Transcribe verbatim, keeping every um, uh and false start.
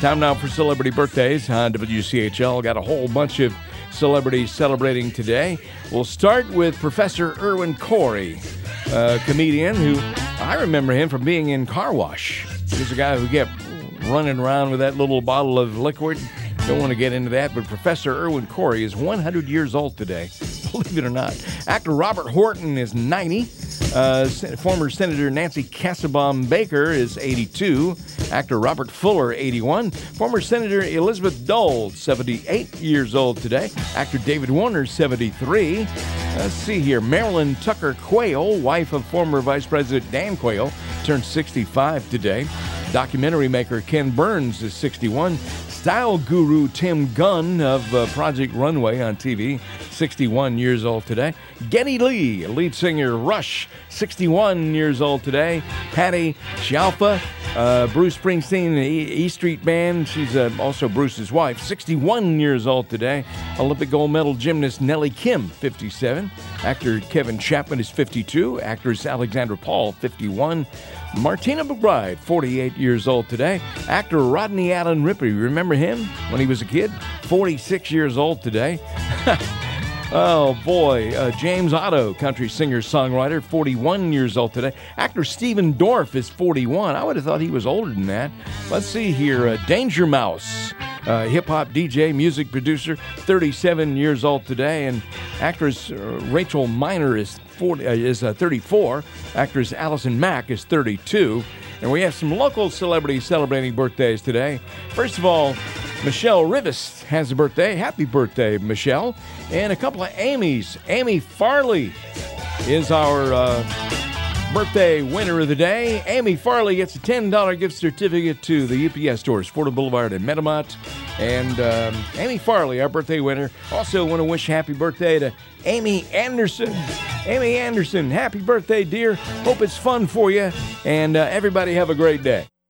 Time now for celebrity birthdays on W C H L. Got a whole bunch of celebrities celebrating today. We'll start with Professor Irwin Corey, a comedian who I remember him from being in Car Wash. He's a guy who kept running around with that little bottle of liquid. Don't want to get into that, but Professor Irwin Corey is one hundred years old today, believe it or not. Actor Robert Horton is ninety. Uh, former Senator Nancy Kassebaum Baker is eighty-two. Actor Robert Fuller, eighty-one. Former Senator Elizabeth Dole, seventy-eight years old today. Actor David Warner, seventy-three. Let's see here. Marilyn Tucker Quayle, wife of former Vice President Dan Quayle, turned sixty-five today. Documentary maker Ken Burns is sixty-one. Style guru Tim Gunn of uh, Project Runway on T V, sixty-one years old today. Geddy Lee, lead singer Rush, sixty-one years old today. Patty Scialfa, uh, Bruce Springsteen, E, e Street Band. She's uh, also Bruce's wife, sixty-one years old today. Olympic gold medal gymnast Nellie Kim, fifty-seven. Actor Kevin Chapman is fifty-two. Actress Alexandra Paul, fifty-one. Martina McBride, forty-eight years old today. Actor Rodney Allen Rippey, remember him when he was a kid? forty-six years old today. Oh, boy. Uh, James Otto, country singer-songwriter, forty-one years old today. Actor Stephen Dorff is forty-one. I would have thought he was older than that. Let's see here. Uh, Danger Mouse, uh, hip-hop D J, music producer, thirty-seven years old today. And actress uh, Rachel Miner is forty, uh, is uh, thirty-four. Actress Allison Mack is thirty-two. And we have some local celebrities celebrating birthdays today. First of all, Michelle Rivas has a birthday. Happy birthday, Michelle. And a couple of Amy's. Amy Farley is our uh, birthday winner of the day. Amy Farley gets a ten dollars gift certificate to the U P S stores, Fordham Boulevard and Metamont. And um, Amy Farley, our birthday winner. Also want to wish happy birthday to Amy Anderson. Amy Anderson, happy birthday, dear. Hope it's fun for you. And uh, everybody have a great day.